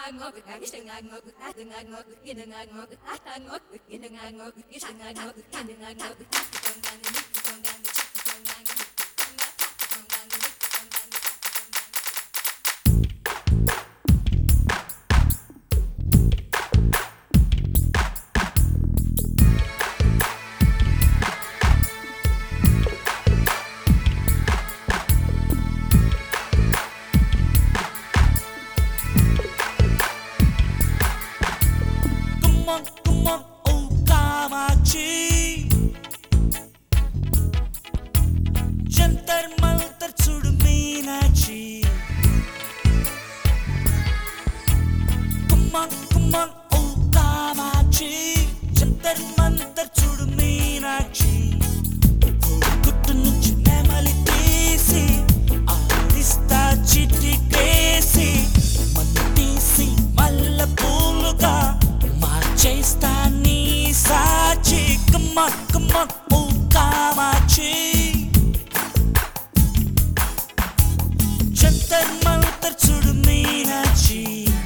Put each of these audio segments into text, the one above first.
జంతర్ మంతర్ చూడు మీనాక్షి కుమ్మం ఓ కామాక్షి జంతర్ మంతర్ చూడు మీనాక్షి గుట్టు నుంచి నెమలి తీసి ఆడిస్తా చిటికేసి మన్ను తీసి మల్ల పూలుగా మార్చేస్తా నీ సాచి కుమ్మం ఓ కామాక్షి జంతర్ మంతర్ చూడు మీనాక్షి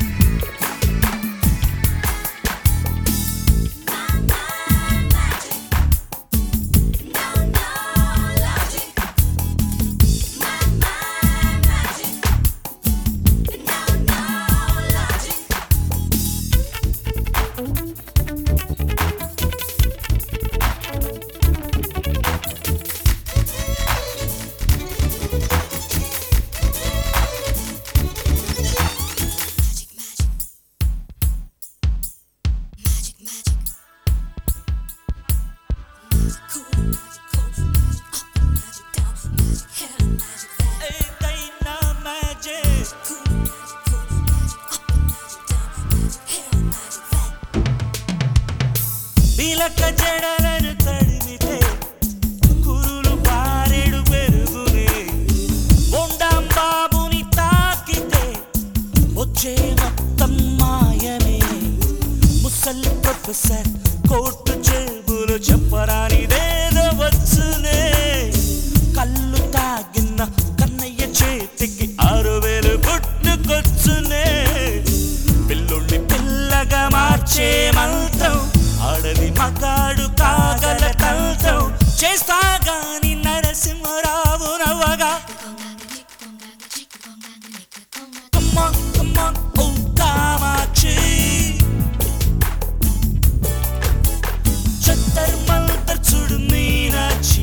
బిలక జడలను తడిమితే కురులు పారెడు పెరుగునే బొండాం బాబుని తాకితే వచ్చే మొత్తం మాయమే ముసలి ప్రొఫెసర్ కోర్టు జేబులు చెప్పరానిదేదో వచ్చునే కళ్ళు తాగిన కన్నయ్య చేతికి 6000 పుట్టుకొచ్చునే పిల్లుల్ని పిల్లగా మార్చే మంత్రం ఆడది మగాడు కాగల తంత్రం చేస్తా గాని నరసింహరావు నవ్వగా కుమ్మం ఓ కామాక్షి జంతర్ మంతర్ చూడు మీనాక్షి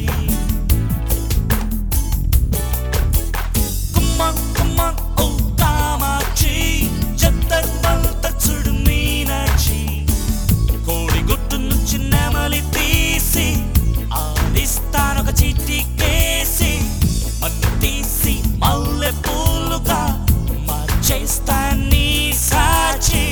కుమ్మం ఓ కామాక్షి జంతర్ మంతర్ చూడు మీనాక్షి కోడి గుట్టు నుంచి నెమలి తీసి ఆడిస్తానొక చిటికేసి మన్ను తీసి మల్లె పూలుగా మార్చేస్తా నీ సాచి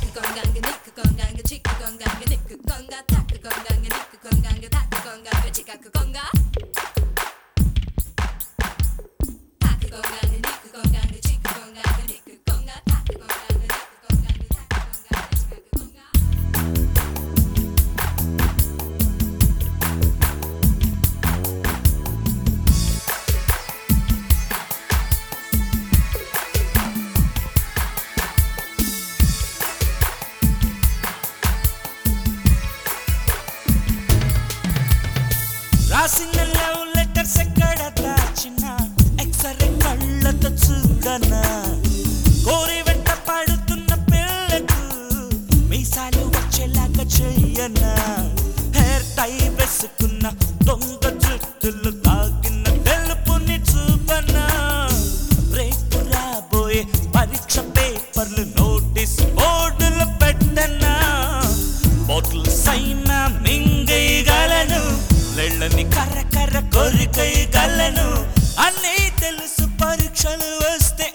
రాసిన లవ్ లెటర్స్ ఎక్కడ దాచిన ఎక్సరే కళ్ళతో చూడనా కోరి వెంట పడుతున్న పిల్లకు మీసాలు వచ్చేలాగా చెయ్యనా హెయిర్ టై వేసుకున్న దొంగ జుట్టులు తాగిన తెలుపుని చూపనా రేపు రాబోయే పరీక్ష పేపర్లు నోటీస్ బోర్డులు పెట్టనా బాటిల్స్ అయినా మింగేయగలను లెళ్ళని కర్ర కర్ర కొరికైగలను అన్నీ తెలుసు పరీక్షలు వస్తే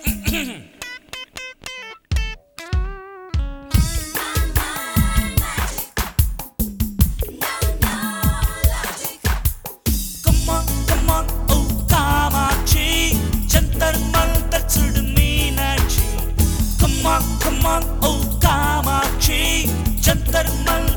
కుమ్మం ఓ కామాక్షి జంతర్ మంతర్ చూడు మీనాక్షి కుమ్మం ఓ కామాక్షి జంతర్ మంతర్